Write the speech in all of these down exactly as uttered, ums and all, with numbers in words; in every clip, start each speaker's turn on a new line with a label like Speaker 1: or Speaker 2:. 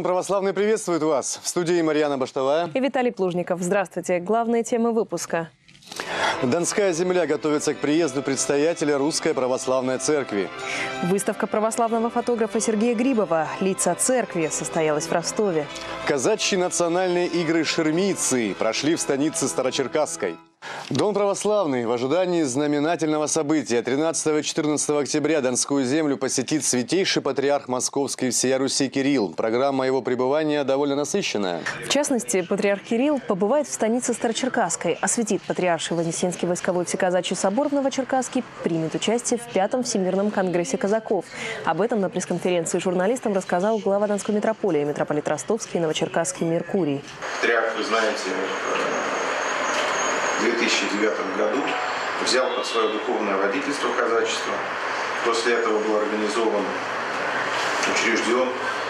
Speaker 1: православный приветствует вас. В студии Марьяна Баштовая
Speaker 2: и Виталий Плужников. Здравствуйте. Главные темы выпуска.
Speaker 1: Донская земля готовится к приезду предстоятеля Русской Православной Церкви.
Speaker 2: Выставка православного фотографа Сергея Грибова «Лица церкви» состоялась в Ростове.
Speaker 1: Казачьи национальные игры «Шермицы» прошли в станице Старочеркасской. Дон Православный в ожидании знаменательного события. тринадцатого-четырнадцатого октября Донскую землю посетит святейший патриарх Московский всея Руси Кирилл. Программа его пребывания довольно насыщенная.
Speaker 2: В частности, патриарх Кирилл побывает в станице Старочеркасской, осветит Патриарший Вознесенский войсковой всеказачий собор в Новочеркасске, примет участие в пятом Всемирном конгрессе казаков. Об этом на пресс-конференции журналистам рассказал глава Донской митрополии, митрополит Ростовский и Новочеркасский Меркурий.
Speaker 3: Патриарх, вы знаете, в две тысячи девятом году взял под свое духовное водительство казачества. После этого был организован, учрежден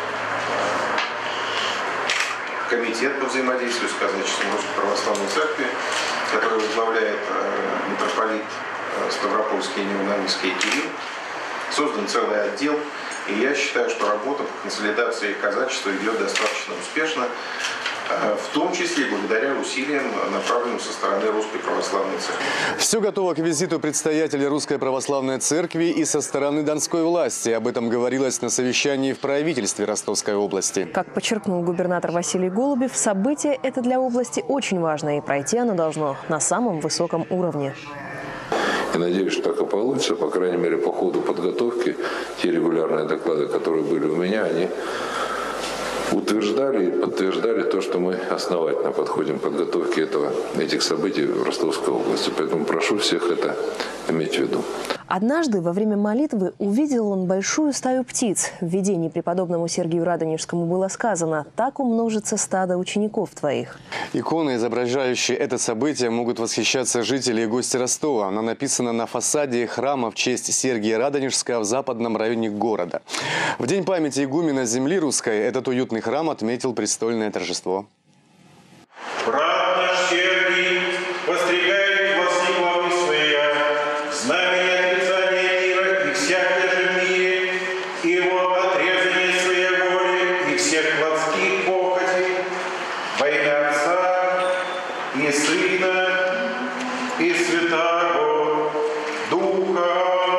Speaker 3: комитет по взаимодействию с казачеством Русской Православной Церкви, который возглавляет митрополит Ставропольский и Невномысский Кирилл. Создан целый отдел. И я считаю, что работа по консолидации казачества идет достаточно успешно, в том числе благодаря усилиям, направленным со стороны Русской Православной Церкви.
Speaker 1: Все готово к визиту предстоятеля Русской Православной Церкви и со стороны донской власти. Об этом говорилось на совещании в правительстве Ростовской области.
Speaker 2: Как подчеркнул губернатор Василий Голубев, событие это для области очень важно, и пройти оно должно на самом высоком уровне.
Speaker 4: Я надеюсь, что так и получится. По крайней мере, по ходу подготовки те регулярные доклады, которые были у меня, они утверждали и подтверждали то, что мы основательно подходим к подготовке этого, этих событий в Ростовской области. Поэтому прошу всех это иметь в виду.
Speaker 2: Однажды во время молитвы увидел он большую стаю птиц. В видении преподобному Сергию Радонежскому было сказано: «Так умножится стадо учеников твоих».
Speaker 1: Иконы, изображающие это событие, могут восхищаться жители и гости Ростова. Она написана на фасаде храма в честь Сергия Радонежского в западном районе города. В день памяти игумена земли русской этот уютный храм отметил престольное торжество.
Speaker 5: Брат наш Сергий постригает во все главы своя, знамение отрицания мира и всякое же в мире, его отрезание своей воли и всех плотских похотей, во имя Отца и Сына и Святаго Духа.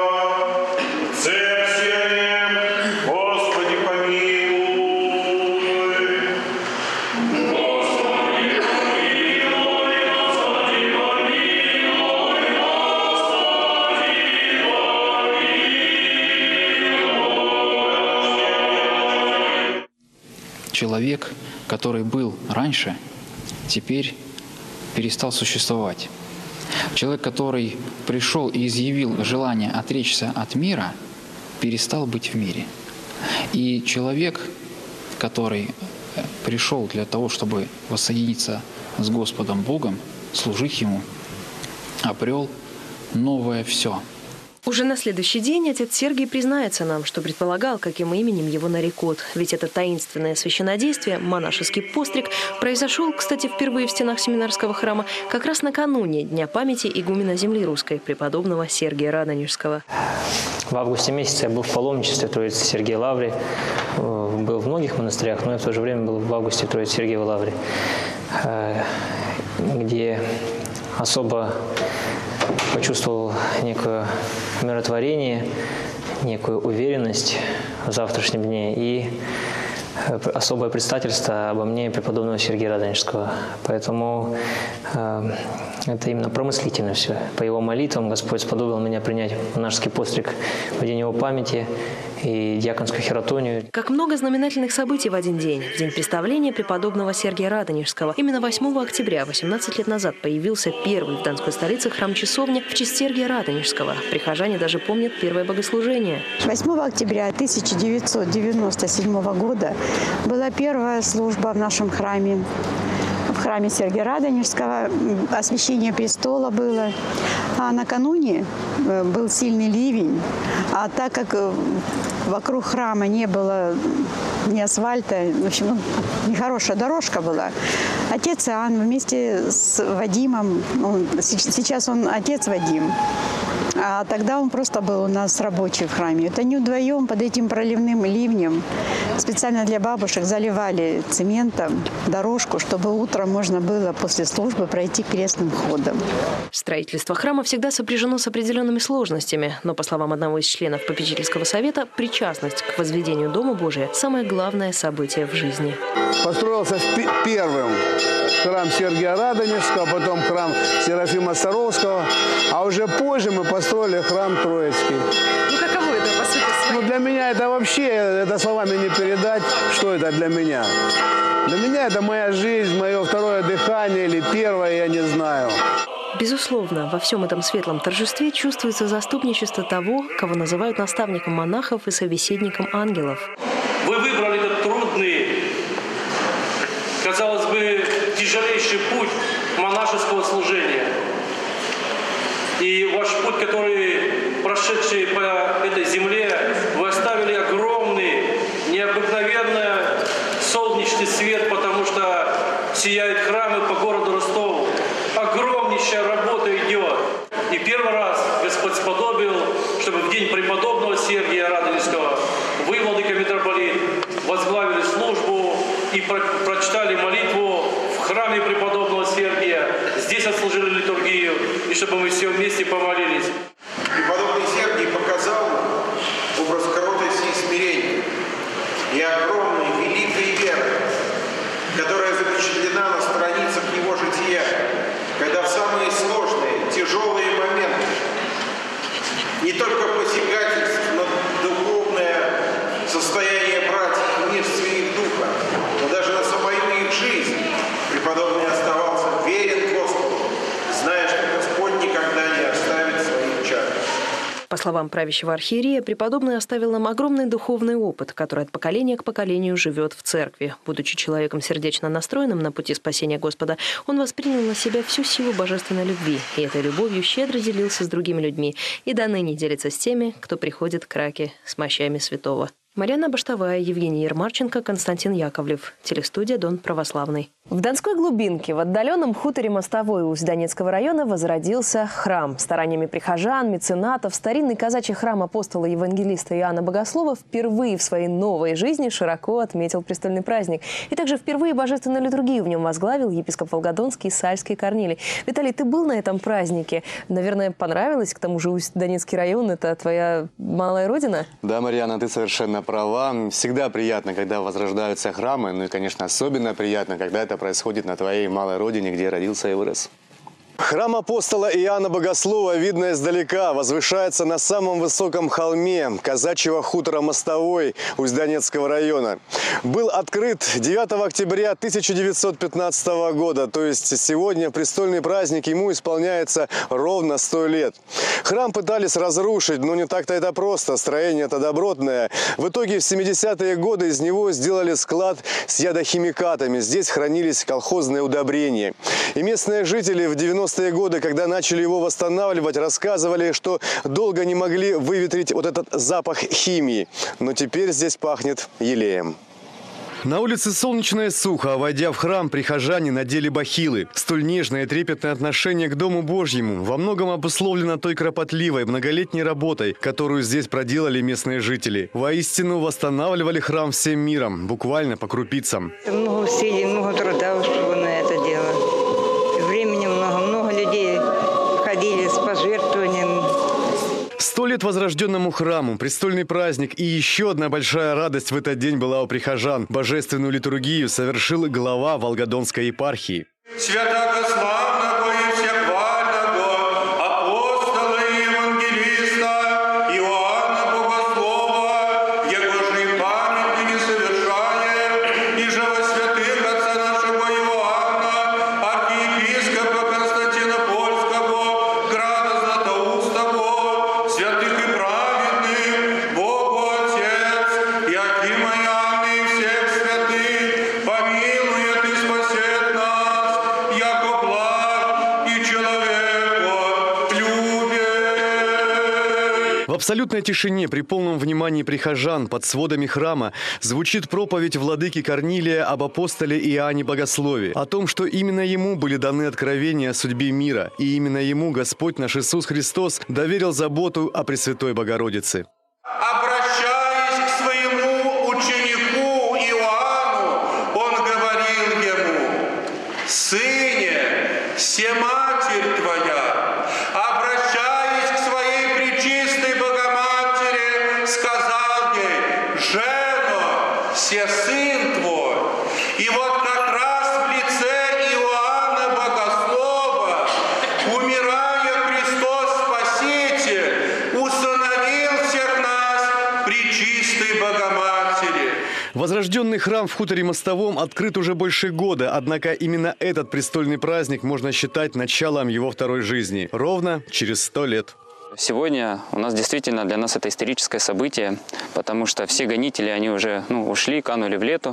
Speaker 5: Господи помилуй. Господи помилуй, Господи помилуй, Господи помилуй.
Speaker 6: Человек, который был раньше, теперь перестал существовать. Человек, который пришел и изъявил желание отречься от мира, перестал быть в мире. И человек, который пришел для того, чтобы воссоединиться с Господом Богом, служить Ему, обрел новое все.
Speaker 2: Уже на следующий день отец Сергий признается нам, что предполагал, каким именем его нарекут. Ведь это таинственное священнодействие, монашеский постриг, произошел, кстати, впервые в стенах семинарского храма как раз накануне Дня памяти игумена земли русской, преподобного Сергия Радонежского.
Speaker 7: В августе месяце я был в паломничестве Троицы Сергиевой Лавры. Был в многих монастырях, но я в то же время был в августе в Троице Сергиевой Лавры, где особо почувствовал некое умиротворение, некую уверенность в завтрашнем дне и особое предстательство обо мне преподобного Сергия Радонежского. Поэтому э, это именно промыслительно все. По его молитвам Господь сподобил меня принять монашеский постриг в день его памяти и диаконскую хиротонию.
Speaker 2: Как много знаменательных событий в один день. В день представления преподобного Сергия Радонежского. Именно восьмого октября, восемнадцать лет назад, появился первый в донской столице храм-часовня в честь Сергия Радонежского. Прихожане даже помнят первое богослужение.
Speaker 8: восьмого октября тысяча девятьсот девяносто седьмого года была первая служба в нашем храме. В храме Сергия Радонежского освящение престола было. А накануне был сильный ливень. А так как вокруг храма не было ни асфальта, в общем, ну, нехорошая дорожка была, отец Иоанн вместе с Вадимом, ну, сейчас он отец Вадим, а А тогда он просто был у нас рабочий в храме. Это не вдвоем под этим проливным ливнем специально для бабушек заливали цементом дорожку, чтобы утром можно было после службы пройти крестным ходом.
Speaker 2: Строительство храма всегда сопряжено с определенными сложностями, но, по словам одного из членов попечительского совета, причастность к возведению Дома Божия – самое главное событие в жизни.
Speaker 9: Построился первым храм Сергия Радонежского, потом храм Серафима Саровского, а уже позже мы построили храм Троицкий.
Speaker 2: Ну, каково это, по сути своей?
Speaker 9: Ну, для меня это вообще, это словами не передать, что это для меня. Для меня это моя жизнь, мое второе дыхание или первое, я не знаю.
Speaker 2: Безусловно, во всем этом светлом торжестве чувствуется заступничество того, кого называют наставником монахов и собеседником ангелов.
Speaker 10: Вы выбрали этот трудный, казалось бы, тяжелейший путь монашеского служения. И ваш путь, который прошедший по этой земле, вы оставили огромный, необыкновенный солнечный свет, потому что сияют храмы по городу Ростову. Огромнейшая работа идет. И первый раз Господь сподобил, чтобы в день преподобного Сергия Радонежского вы, владыка митрополит, возглавили службу и про прочитали молитву в храме преподобного Сергия. Здесь отслужили литургию, и чтобы мы все вместе помолились.
Speaker 3: Преподобный Сергий показал образ кротости и смирения и огромной великой веры, которая запечатлена на страницах его жития, когда в самые сложные, тяжелые моменты не только посягательств, но духовное состояние братьев и мирственных духа, но даже на самую их жизнь преподобный оставался верен Господу, зная, что Господь никогда не оставит своих чад.
Speaker 2: По словам правящего архиерея, преподобный оставил нам огромный духовный опыт, который от поколения к поколению живет в церкви. Будучи человеком сердечно настроенным на пути спасения Господа, он воспринял на себя всю силу божественной любви, и этой любовью щедро делился с другими людьми, и до ныне делится с теми, кто приходит к раке с мощами святого. Марьяна Баштовая, Евгений Ермарченко, Константин Яковлев. Телестудия «Дон православный». В Донской глубинке, в отдаленном хуторе Мостовой Усть-Донецкого района возродился храм. Стараниями прихожан, меценатов, старинный казачий храм апостола-евангелиста Иоанна Богослова впервые в своей новой жизни широко отметил престольный праздник. И также впервые божественную литургию в нем возглавил епископ Волгодонский Сальский Корнилий. Виталий, ты был на этом празднике? Наверное, понравилось? К тому же Усть-Донецкий район – это твоя малая родина?
Speaker 1: Да, Марьяна, ты совершенно права. Всегда приятно, когда возрождаются храмы. Ну и, конечно, особенно приятно, когда это происходит на твоей малой родине, где родился и вырос. Храм апостола Иоанна Богослова, видно издалека, возвышается на самом высоком холме казачьего хутора Мостовой Усть-Донецкого района. Был открыт девятого октября тысяча девятьсот пятнадцатого года, то есть сегодня, в престольный праздник, ему исполняется ровно сто лет. Храм пытались разрушить, но не так-то это просто, строение это добротное. В итоге в семидесятые годы из него сделали склад с ядохимикатами. Здесь хранились колхозные удобрения. И местные жители в девяностые годы, когда начали его восстанавливать, рассказывали, что долго не могли выветрить вот этот запах химии. Но теперь здесь пахнет елеем. На улице солнечно и сухо, а войдя в храм, прихожане надели бахилы. Столь нежное и трепетное отношение к Дому Божьему во многом обусловлено той кропотливой, многолетней работой, которую здесь проделали местные жители. Воистину восстанавливали храм всем миром, буквально по крупицам.
Speaker 11: Много усилий, много труда ушло на это дело. Времени много, много людей ходили с пожертвованием.
Speaker 1: Сто лет возрожденному храму, престольный праздник и еще одна большая радость в этот день была у прихожан. Божественную литургию совершил глава Волгодонской епархии.
Speaker 5: Святославного и всехвального апостола и евангелиста Иоанна Богослова, его же памяти не совершая, и же во святых отца нашего Иоанна, архиепископа Константинопольского, града Златоустого, святых и праведных, Богу Отец, Иакима и Анны и всех святых, помилует и спасет нас, яко благ
Speaker 1: В абсолютной тишине, при полном внимании прихожан, под сводами храма, звучит проповедь владыки Корнилия об апостоле Иоанне Богослове, о том, что именно ему были даны откровения о судьбе мира, и именно ему Господь наш Иисус Христос доверил заботу о Пресвятой Богородице.
Speaker 5: Обращаясь к своему ученику Иоанну, он говорил ему: «Сыне, се матерь твоя». Обращаясь к своей пречистой Богоматери, сказал ей: «Жено, се сын твой». И вот как раз в лице Иоанна Богослова, умирая, Христос Спаситель усыновил всех нас пречистой Богоматери.
Speaker 1: Возрожденный храм в хуторе Мостовом открыт уже больше года, однако именно этот престольный праздник можно считать началом его второй жизни, ровно через сто лет.
Speaker 12: Сегодня у нас действительно для нас это историческое событие, потому что все гонители, они уже ну, ушли, канули в лету,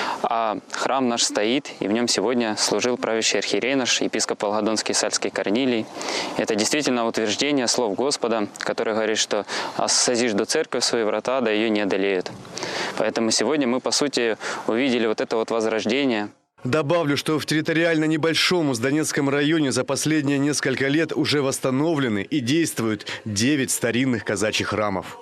Speaker 12: а храм наш стоит, и в нем сегодня служил правящий архиерей наш, епископ Волгодонский Сальский Корнилий. Это действительно утверждение слов Господа, который говорит, что «созижду церковь свои врата, да ее не одолеют». Поэтому сегодня мы, по сути, увидели вот это вот возрождение.
Speaker 1: Добавлю, что в территориально небольшом Уздонецком районе за последние несколько лет уже восстановлены и действуют девять старинных казачьих храмов.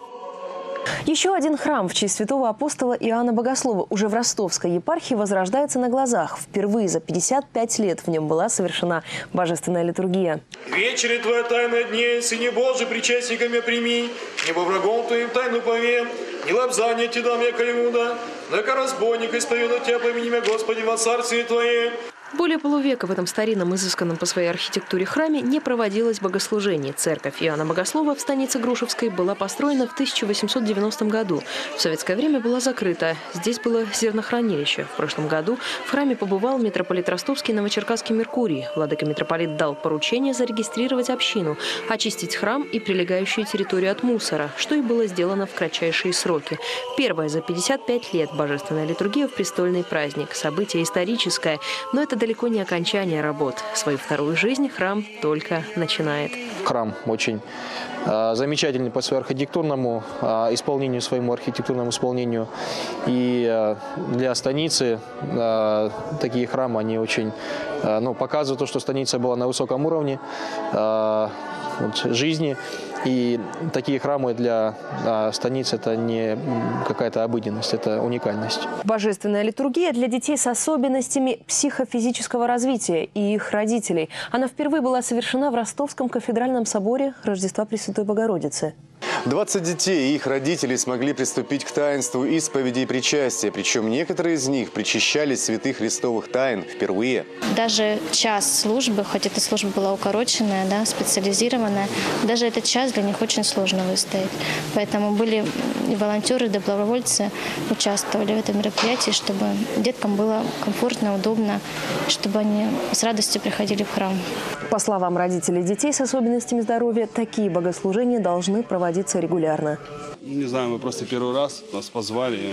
Speaker 2: Еще один храм в честь святого апостола Иоанна Богослова уже в Ростовской епархии возрождается на глазах. Впервые за пятьдесят пять лет в нем была совершена божественная литургия.
Speaker 13: «Вечери твоя тайна дней, Сыне Божий, причастниками прими, небо врагом твоим тайну повем, не лобзание тебе дам, яко Иуда, яко разбойник исповеду тебя по имени Господи во царстве Твоем».
Speaker 2: Более полувека в этом старинном, изысканном по своей архитектуре храме не проводилось богослужение. Церковь Иоанна Богослова в станице Грушевской была построена в тысяча восемьсот девяностом году. В советское время была закрыта. Здесь было зернохранилище. В прошлом году в храме побывал митрополит Ростовский Новочеркасский Меркурий. Владыка-митрополит дал поручение зарегистрировать общину, очистить храм и прилегающую территорию от мусора, что и было сделано в кратчайшие сроки. Первая за пятьдесят пять лет божественная литургия в престольный праздник. Событие историческое, но это далеко не окончание работ. Свою вторую жизнь храм только начинает.
Speaker 14: Храм очень э, замечательный по своему архитектурному э, исполнению, своему архитектурному исполнению. И э, для станицы э, такие храмы, они очень э, ну, показывают то, что станица была на высоком уровне э, вот, жизни. И такие храмы для а, станицы – это не какая-то обыденность, это уникальность.
Speaker 2: Божественная литургия для детей с особенностями психофизического развития и их родителей. Она впервые была совершена в Ростовском кафедральном соборе Рождества Пресвятой Богородицы.
Speaker 1: двадцать детей и их родителей смогли приступить к таинству исповеди и причастия. Причем некоторые из них причащались святых христовых тайн впервые.
Speaker 15: Даже час службы, хоть эта служба была укороченная, да, специализированная, даже этот час для них очень сложно выстоять. Поэтому были и волонтеры, и добровольцы участвовали в этом мероприятии, чтобы деткам было комфортно, удобно, чтобы они с радостью приходили в храм.
Speaker 2: По словам родителей детей с особенностями здоровья, такие богослужения должны проводиться регулярно.
Speaker 16: Не знаю, мы просто первый раз нас позвали.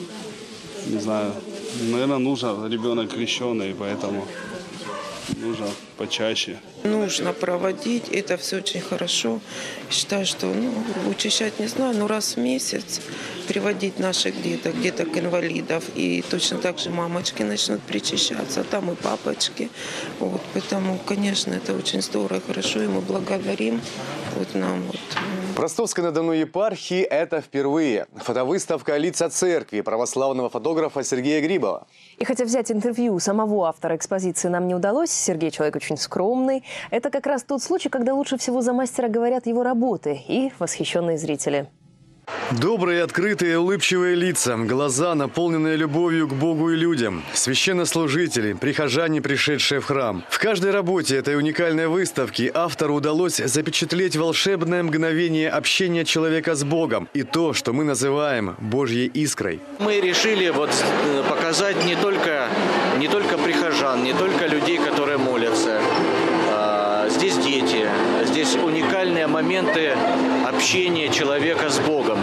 Speaker 16: Не знаю, наверное, нужно, ребенок крещеный, поэтому нужно почаще.
Speaker 17: Нужно проводить, это все очень хорошо. Считаю, что ну, учащать не знаю, но раз в месяц приводить наших деток, деток-инвалидов. И точно так же мамочки начнут причащаться, там и папочки. Вот, поэтому, конечно, это очень здорово и хорошо, и мы благодарим вот нам. Вот.
Speaker 1: В Ростовской-на-Дону епархии это впервые. Фотовыставка «Лица церкви» православного фотографа Сергея Грибова.
Speaker 2: И хотя взять интервью у самого автора экспозиции нам не удалось, Сергей человек очень скромный, это как раз тот случай, когда лучше всего за мастера говорят его работы и восхищенные зрители.
Speaker 1: Добрые, открытые, улыбчивые лица, глаза, наполненные любовью к Богу и людям, священнослужители, прихожане, пришедшие в храм. В каждой работе этой уникальной выставки автору удалось запечатлеть волшебное мгновение общения человека с Богом и то, что мы называем Божьей искрой.
Speaker 18: Мы решили вот показать не только, не только прихожан, не только людей, которые молятся. Здесь дети, здесь уникальные моменты общения человека с Богом,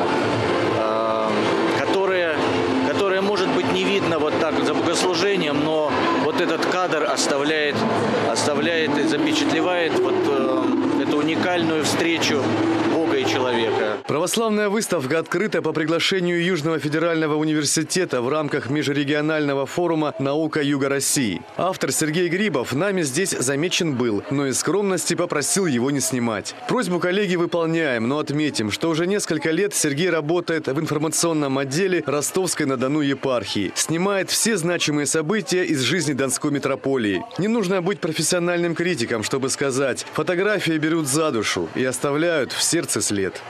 Speaker 18: которые, которые, может быть, не видно вот так за богослужением, но вот этот кадр оставляет, оставляет и запечатлевает вот эту уникальную встречу Бога и человека.
Speaker 1: Православная выставка открыта по приглашению Южного федерального университета в рамках межрегионального форума «Наука Юга России». Автор Сергей Грибов нами здесь замечен был, но из скромности попросил его не снимать. Просьбу коллеги выполняем, но отметим, что уже несколько лет Сергей работает в информационном отделе Ростовской-на-Дону епархии. Снимает все значимые события из жизни Донской митрополии. Не нужно быть профессиональным критиком, чтобы сказать, фотографии берут за душу и оставляют в сердце след.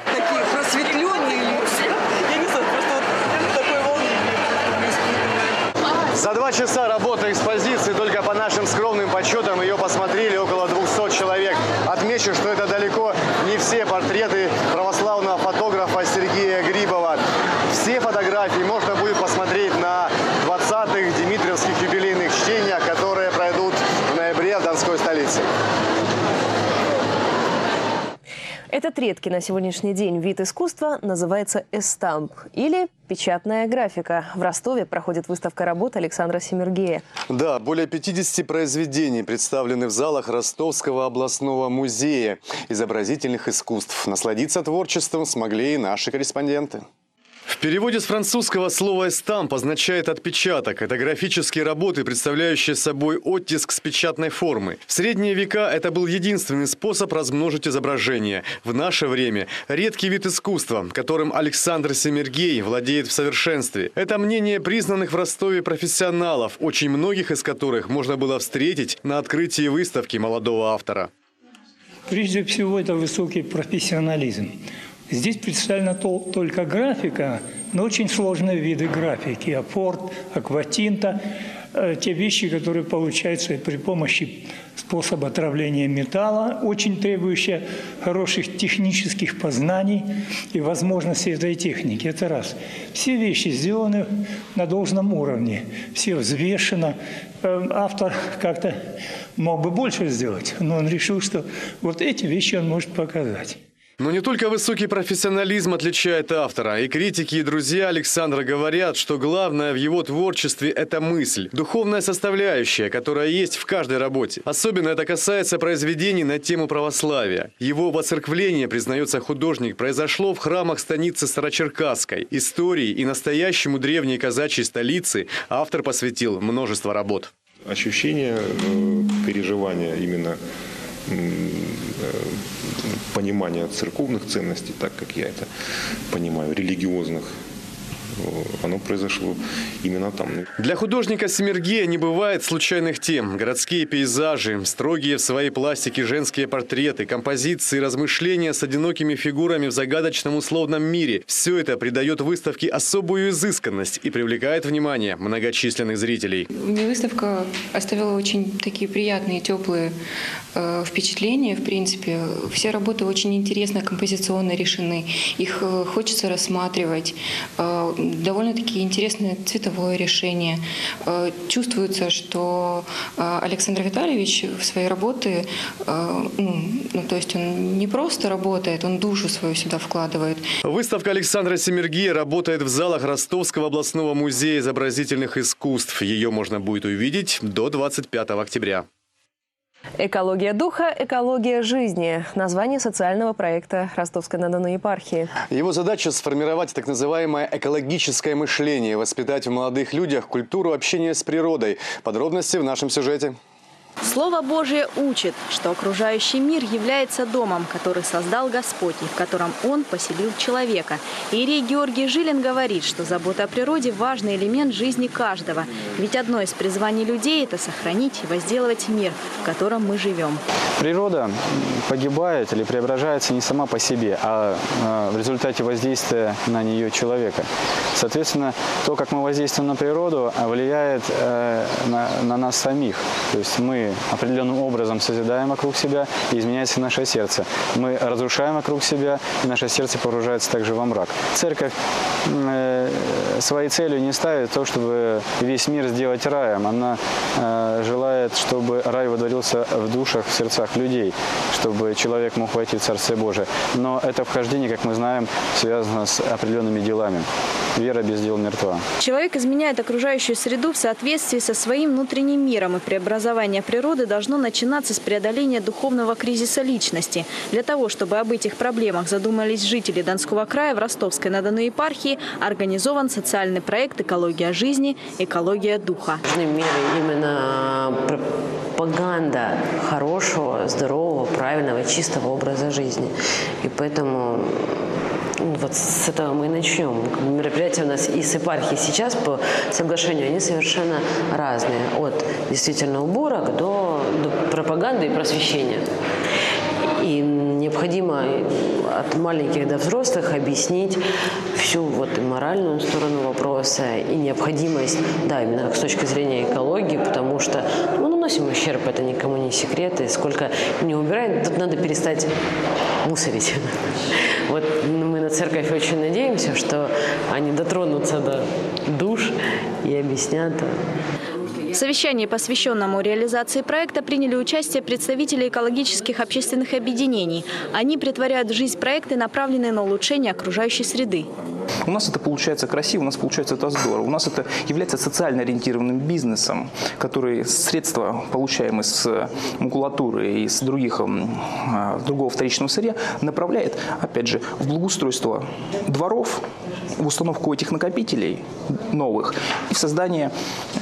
Speaker 1: За два часа работы экспозиции только по нашим скромным подсчетам ее посмотрели около двухсот человек. Отмечу, что это далеко не все портреты православного фотографа Сергея Грибова. Все фотографии можно будет посмотреть на двадцатых Дмитриевских юбилейных чтениях, которые пройдут в ноябре в Донской столице.
Speaker 2: Этот редкий на сегодняшний день вид искусства называется эстамп или печатная графика. В Ростове проходит выставка работ Александра Семергея.
Speaker 1: Да, более пятидесяти произведений представлены в залах Ростовского областного музея изобразительных искусств. Насладиться творчеством смогли и наши корреспонденты. В переводе с французского слово «эстамп» означает «отпечаток». Это графические работы, представляющие собой оттиск с печатной формы. В средние века это был единственный способ размножить изображение. В наше время редкий вид искусства, которым Александр Семергей владеет в совершенстве. Это мнение признанных в Ростове профессионалов, очень многих из которых можно было встретить на открытии выставки молодого автора.
Speaker 19: Прежде всего, это высокий профессионализм. Здесь представлена только графика, но очень сложные виды графики. Апорт, акватинта, те вещи, которые получаются при помощи способа отравления металла, очень требующие хороших технических познаний и возможностей этой техники. Это раз. Все вещи сделаны на должном уровне, все взвешено. Автор как-то мог бы больше сделать, но он решил, что вот эти вещи он может показать.
Speaker 1: Но не только высокий профессионализм отличает автора. И критики, и друзья Александра говорят, что главное в его творчестве – это мысль, духовная составляющая, которая есть в каждой работе. Особенно это касается произведений на тему православия. Его воцерквление, признается художник, произошло в храмах станицы Старочеркасской. Истории и настоящему древней казачьей столице автор посвятил множество работ.
Speaker 20: Ощущение, переживания именно понимание церковных ценностей, так как я это понимаю, религиозных, оно произошло именно там.
Speaker 1: Для художника Семергея не бывает случайных тем. Городские пейзажи, строгие в своей пластике женские портреты, композиции, размышления с одинокими фигурами в загадочном условном мире. Все это придает выставке особую изысканность и привлекает внимание многочисленных зрителей.
Speaker 21: Мне выставка оставила очень такие приятные, теплые э, впечатления. В принципе, все работы очень интересно композиционно решены. Их э, хочется рассматривать. Э, довольно-таки интересное цветовое решение. Чувствуется, что Александр Витальевич в свои работы, ну, ну, то есть он не просто работает, он душу свою сюда вкладывает.
Speaker 1: Выставка Александра Семергея работает в залах Ростовского областного музея изобразительных искусств. Ее можно будет увидеть до двадцать пятого октября.
Speaker 2: «Экология духа, экология жизни» – название социального проекта Ростовской-на-Дону епархии.
Speaker 1: Его задача – сформировать так называемое экологическое мышление, воспитать в молодых людях культуру общения с природой. Подробности в нашем сюжете.
Speaker 22: Слово Божие учит, что окружающий мир является домом, который создал Господь, и в котором Он поселил человека. Иерей Георгий Жилин говорит, что забота о природе – важный элемент жизни каждого. Ведь одно из призваний людей – это сохранить и возделывать мир, в котором мы живем.
Speaker 23: Природа погибает или преображается не сама по себе, а в результате воздействия на нее человека. Соответственно, то, как мы воздействуем на природу, влияет на, на нас самих. То есть мы определенным образом созидаем вокруг себя, и изменяется наше сердце. Мы разрушаем вокруг себя, и наше сердце погружается также во мрак. Церковь э, своей целью не ставит то, чтобы весь мир сделать раем. Она э, желает, чтобы рай водворился в душах, в сердцах людей, чтобы человек мог войти в Царствие Божие. Но это вхождение, как мы знаем, связано с определенными делами. вера без дел мертва.
Speaker 22: Человек изменяет окружающую среду в соответствии со своим внутренним миром, и преобразование природы должно начинаться с преодоления духовного кризиса личности. Для того, чтобы об этих проблемах задумались жители Донского края, в Ростовской-на-Дону епархии организован социальный проект «Экология жизни. Экология духа».
Speaker 4: Нужны меры именно пропаганда хорошего, здорового, правильного, чистого образа жизни. И поэтому вот с этого мы и начнем. Мероприятия у нас и с епархией сейчас по соглашению, они совершенно разные. От действительно уборок до, до пропаганды и просвещения. И необходимо от маленьких до взрослых объяснить всю вот и моральную сторону вопроса, и необходимость, да, именно с точки зрения экологии, потому что мы наносим ущерб, это никому не секрет, и сколько не убираем, тут надо перестать мусорить. Вот мы на церковь очень надеемся, что они дотронутся до душ и объяснят.
Speaker 22: В совещании, посвященному реализации проекта, приняли участие представители экологических общественных объединений. Они претворяют в жизнь проекты, направленные на улучшение окружающей среды.
Speaker 6: У нас это получается красиво, у нас получается это здорово. У нас это является социально ориентированным бизнесом, который средства, получаемые с макулатуры и с других, другого вторичного сырья, направляет, опять же, в благоустройство дворов, в установку этих накопителей новых и в создание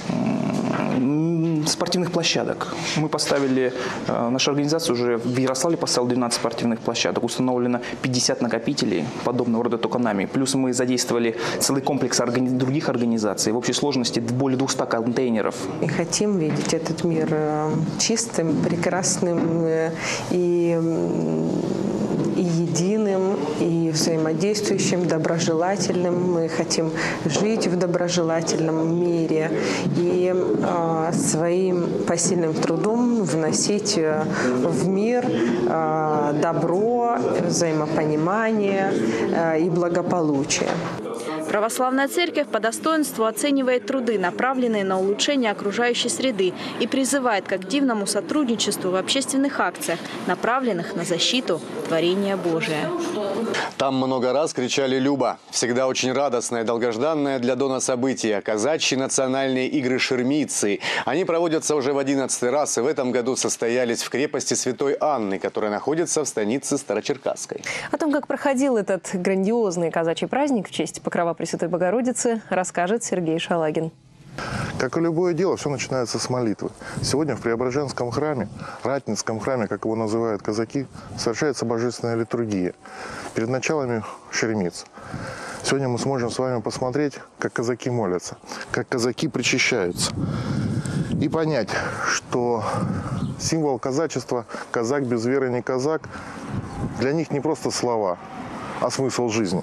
Speaker 6: спортивных площадок. Мы поставили, наша организация уже в Ярославле поставила двенадцать спортивных площадок, установлено пятьдесят накопителей подобного рода токанами. Плюс мы задействовали целый комплекс органи- других организаций, в общей сложности более двухсот контейнеров.
Speaker 7: И хотим видеть этот мир чистым, прекрасным и, и единым, и взаимодействующим, доброжелательным. Мы хотим жить в доброжелательном мире и э, своим посильным трудом вносить в мир э, добро, взаимопонимание э, и благополучие.
Speaker 22: Православная церковь по достоинству оценивает труды, направленные на улучшение окружающей среды, и призывает к активному сотрудничеству в общественных акциях, направленных на защиту творения Божия.
Speaker 1: Там много раз кричали «Люба». Всегда очень радостное, долгожданное для Дона событие – казачьи национальные игры «Ширмийцы». Они проводятся уже в одиннадцатый раз и в этом году состоялись в крепости Святой Анны, которая находится в станице Старочеркасской.
Speaker 2: О том, как проходил этот грандиозный казачий праздник в честь Покрова Пресвятой Богородицы, расскажет Сергей Шалагин.
Speaker 24: Как и любое дело, все начинается с молитвы. Сегодня в Преображенском храме, Ратницком храме, как его называют казаки, совершается божественная литургия перед началами Шеремиц. Сегодня мы сможем с вами посмотреть, как казаки молятся, как казаки причащаются. И понять, что символ казачества «казак без веры не казак» для них не просто слова, а смысл жизни.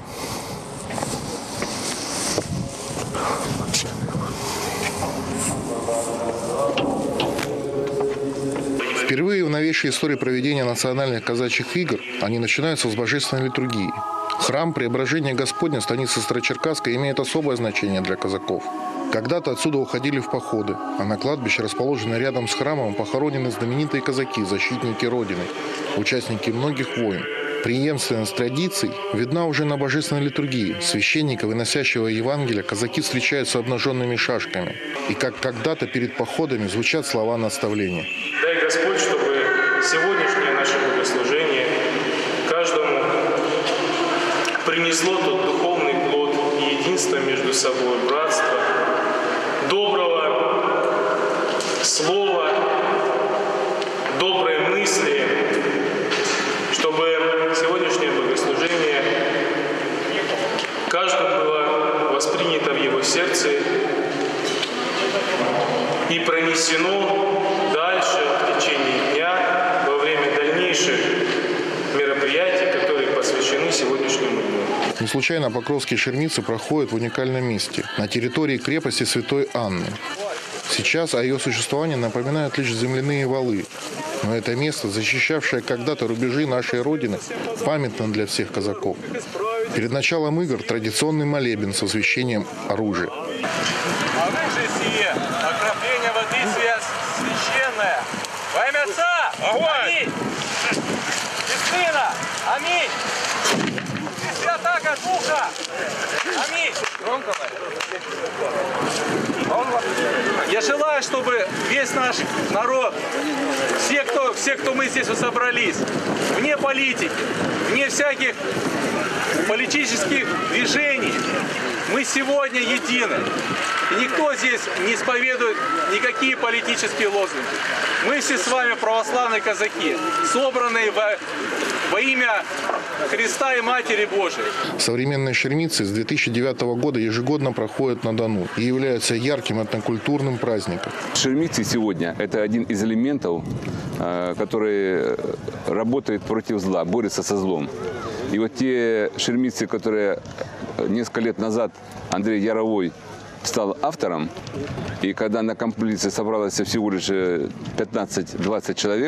Speaker 24: Впервые в новейшей истории проведения национальных казачьих игр они начинаются с божественной литургии. Храм Преображения Господня станицы Старочеркасской имеет особое значение для казаков. Когда-то отсюда уходили в походы, а на кладбище, расположенное рядом с храмом, похоронены знаменитые казаки, защитники Родины, участники многих войн. Преемственность традиций видна уже на божественной литургии. Священника, выносящего Евангелие, казаки встречаются обнаженными шашками. И как когда-то перед походами звучат слова наставления.
Speaker 25: Дай Господь, чтобы сегодняшнее наше богослужение каждому принесло тот духовный плод и единство между собой, братство, доброго слова, доброй мысли, чтобы сегодняшнее богослужение каждым было воспринято в его сердце и пронесено дальше в течение дня во время дальнейших мероприятий, которые посвящены сегодняшнему дню.
Speaker 24: Не случайно Покровские Ширмицы проходят в уникальном месте, на территории крепости Святой Анны. Сейчас о ее существовании напоминают лишь земляные валы. Но это место, защищавшее когда-то рубежи нашей Родины, памятно для всех казаков. Перед началом игр традиционный молебен с освящением оружия.
Speaker 26: А вы же сие, окропление воды священное. Во имя Отца! Аминь! И Сына! Аминь! И Святаго Духа! Аминь! Я желаю, чтобы весь наш народ, все, кто, все, кто мы здесь собрались, вне политики, вне всяких политических движений, мы сегодня едины. И никто здесь не исповедует никакие политические лозунги. Мы все с вами православные казаки, собранные во, во имя Христа и Матери Божией.
Speaker 24: Современные шермицы с две тысячи девятого года ежегодно проходят на Дону и являются ярким этнокультурным праздником.
Speaker 3: Шермицы сегодня – это один из элементов, который работает против зла, борется со злом. И вот те шермицы, которые несколько лет назад Андрей Яровой стал автором, и когда на композиции собралось всего лишь пятнадцать-двадцать человек,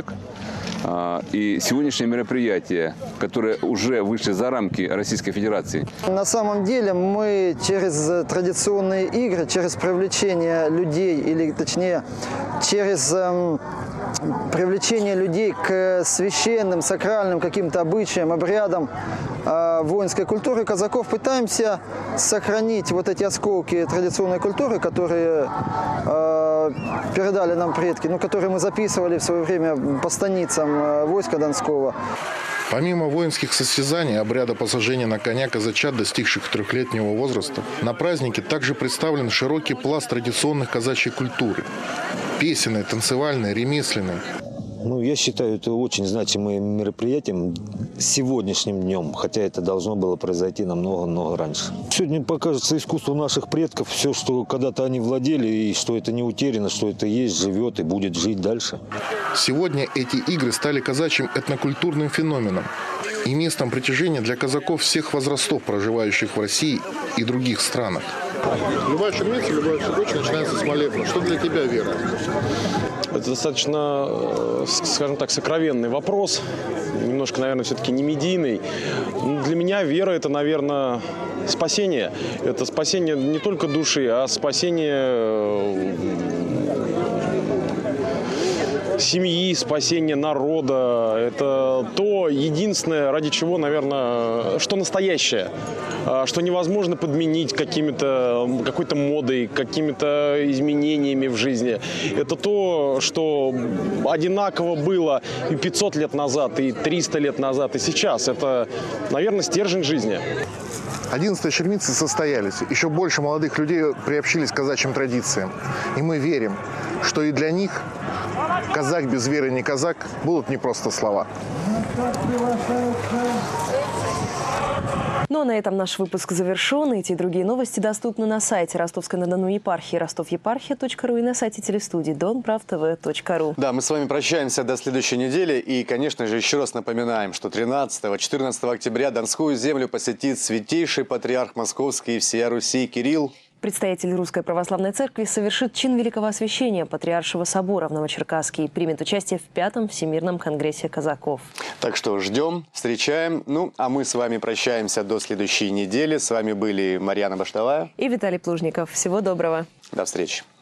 Speaker 3: и сегодняшнее мероприятие, которое уже вышли за рамки Российской Федерации.
Speaker 5: На самом деле мы через традиционные игры, через привлечение людей, или точнее через эм, привлечение людей к священным, сакральным каким-то обычаям, обрядам э, воинской культуры казаков пытаемся сохранить вот эти осколки традиционной культуры, которые э, передали нам предки, ну, которые мы записывали в свое время по станицам э, войска Донского.
Speaker 24: Помимо воинских состязаний, обряда посажения на коня казачат, достигших трехлетнего возраста, на празднике также представлен широкий пласт традиционных казачьей культуры. Песенной, танцевальной, ремесленной.
Speaker 8: Ну, я считаю, это очень значимым мероприятием сегодняшним днем, хотя это должно было произойти намного-много раньше. Сегодня покажется искусство наших предков, все, что когда-то они владели, и что это не утеряно, что это есть, живет и будет жить дальше.
Speaker 24: Сегодня эти игры стали казачьим этнокультурным феноменом и местом притяжения для казаков всех возрастов, проживающих в России и других странах. Любая шермица, любая встреча начинается с молебна. Что для тебя вера?
Speaker 9: Это достаточно, скажем так, сокровенный вопрос. Немножко, наверное, все-таки не медийный. Для меня вера – это, наверное, спасение. Это спасение не только души, а спасение семьи, спасение народа. Это то единственное, ради чего, наверное, что настоящее, что невозможно подменить какими-то, какой-то модой, какими-то изменениями в жизни. Это то, что одинаково было и пятьсот лет назад, и триста лет назад, и сейчас. Это, наверное, стержень жизни.
Speaker 24: одиннадцатые шермицы состоялись. Еще больше молодых людей приобщились к казачьим традициям. И мы верим, что и для них казак без веры не казак будут не просто слова.
Speaker 2: Ну а на этом наш выпуск завершен. Эти и другие новости доступны на сайте Ростовской-на-Дону епархии ростов епархия точка ру и на сайте телестудии дон прав тэ вэ точка ру.
Speaker 1: Да, мы с вами прощаемся до следующей недели. И, конечно же, еще раз напоминаем, что тринадцатого-четырнадцатого октября Донскую землю посетит святейший патриарх Московский и всея Руси Кирилл.
Speaker 2: Представитель Русской Православной Церкви совершит чин Великого Освящения Патриаршего собора в Новочеркасске и примет участие в пятом Всемирном конгрессе казаков.
Speaker 1: Так что ждем, встречаем. Ну, а мы с вами прощаемся до следующей недели. С вами были Марьяна Баштовая
Speaker 2: и Виталий Плужников. Всего доброго.
Speaker 1: До встречи.